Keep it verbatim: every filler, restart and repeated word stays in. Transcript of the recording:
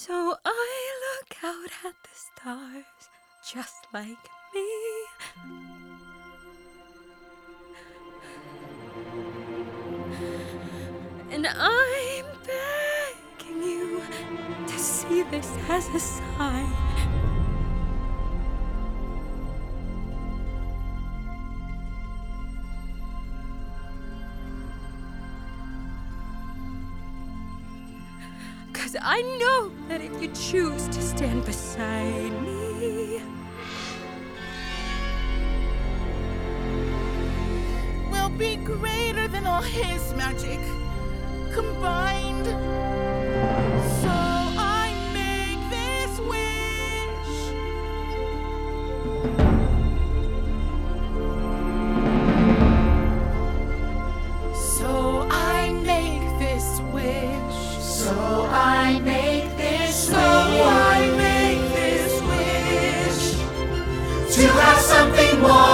So I look out at the stars, just like me. And I'm begging you to see this as a sign. Cause I know that if you choose to stand beside me, we'll be greater than all his magic combined. So I make this wish. So I make this wish. So I make this So wish. I make this wish To have something more